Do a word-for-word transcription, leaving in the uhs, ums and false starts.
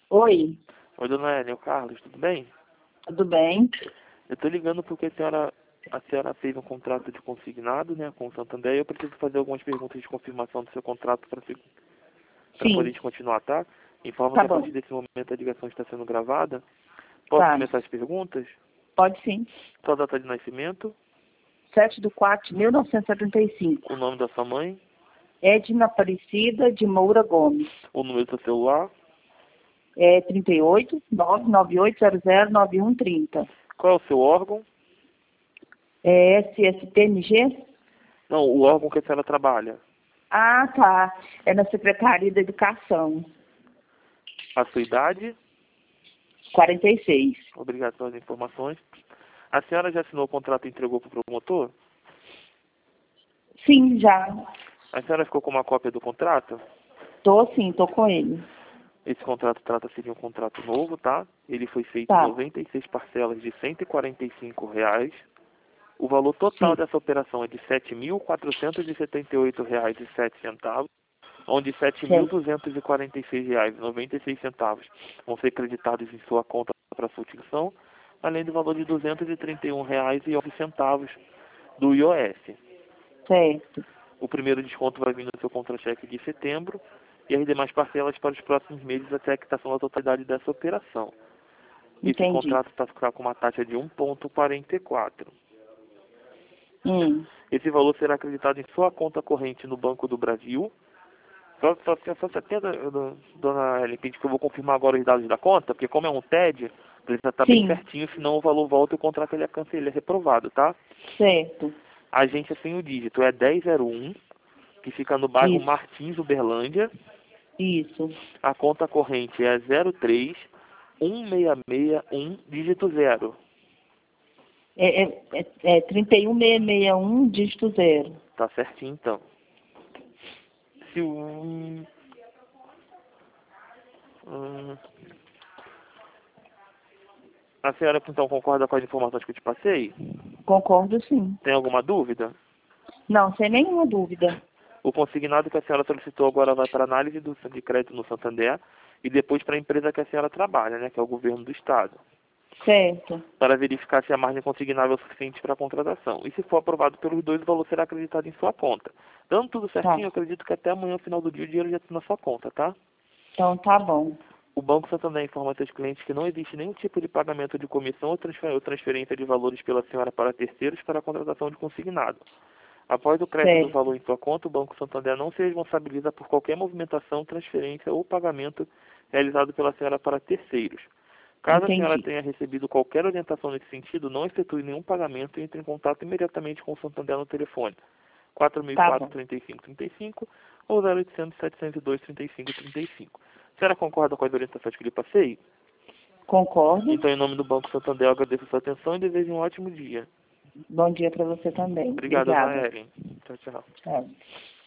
Oi, Oi, dona Ellen, é o Carlos, tudo bem? tudo bem? Eu tô ligando porque a senhora, a senhora fez um contrato de consignado, né, com o Santander, e eu preciso fazer algumas perguntas de confirmação do seu contrato para para Sim, poder te continuar, tá? Informo tá que a bom. partir desse momento a ligação está sendo gravada. Posso Tá, começar as perguntas? pode sim. Sua data de nascimento, sete de quatro de mil novecentos e setenta e cinco. o nome da sua mãe, Edna Aparecida de Moura Gomes. o número do seu celular, É trinta e oito, nove nove oito zero zero nove um trinta. qual é o seu órgão? É S S T M G? Não, o órgão que a senhora trabalha. Ah, tá. É na Secretaria da Educação. A sua idade, quarenta e seis. obrigado pelas informações. A senhora já assinou o contrato e entregou para o promotor? Sim, já. A senhora ficou com uma cópia do contrato? Tô sim, tô com ele. Esse contrato trata-se de um contrato novo, tá? Ele foi feito em Tá, noventa e seis parcelas de cento e quarenta e cinco reais. O valor total sim, dessa operação é de sete mil quatrocentos e setenta e oito reais e sete centavos, onde sete mil sim. duzentos e quarenta e seis reais e noventa e seis centavos vão ser creditados em sua conta para sua utilização, além do valor de duzentos e trinta e um reais e onze centavos do I O S. Certo. O primeiro desconto vai vir no seu contra-cheque de setembro e as demais parcelas para os próximos meses até a quitação da totalidade dessa operação. Esse Entendi. contrato está com uma taxa de um vírgula quarenta e quatro. Hum, Esse valor será acreditado em sua conta corrente no Banco do Brasil. Só, só, só, só você atenda, do- dona Ellen, pede que eu vou confirmar agora os dados da conta, porque como é um T E D, precisa estar bem sim, certinho, senão o valor volta e o contrato ele é cancelado, ele é reprovado, tá? certo. A agência sem o dígito é dez zero um, que fica no bairro Isso, Martins, Uberlândia. isso. A conta corrente é zero três um seis seis um, dígito zero. É, é, é, é trinta e um mil seiscentos e sessenta e um, dígito zero. Tá certinho, então. Se o... Hum, a senhora, então, concorda com as informações que eu te passei? Concordo, sim. Tem alguma dúvida? Não, sem nenhuma dúvida. O consignado que a senhora solicitou agora vai para análise do, de crédito no Santander e depois para a empresa que a senhora trabalha, né, que é o governo do estado, Certo. para verificar se a margem consignável é suficiente para a contratação. E se for aprovado pelos dois, o valor será acreditado em sua conta. Dando tudo Tá. certinho, eu acredito que até amanhã, no final do dia, o dinheiro já está na sua conta, tá? Então tá bom. O Banco Santander informa a seus clientes que não existe nenhum tipo de pagamento de comissão ou transfer- ou transferência de valores pela senhora para terceiros para a contratação de consignado. Após o crédito do Certo. valor em sua conta, o Banco Santander não se responsabiliza por qualquer movimentação, transferência ou pagamento realizado pela senhora para terceiros. Caso a senhora Entendi. tenha recebido qualquer orientação nesse sentido, não efetue nenhum pagamento e entre em contato imediatamente com o Santander no telefone quatro mil e Tá quatro, bom. trinta e cinco, trinta e cinco ou zero oitocentos, setecentos e dois, trinta e cinco, trinta e cinco. A senhora concorda com as orientações que lhe passei? Concordo. Então, em nome do Banco Santander, eu agradeço a sua atenção e desejo um ótimo dia. Bom dia para você também. Obrigado, Ana Obrigada. Ellen. Tchau, tchau. Tchau.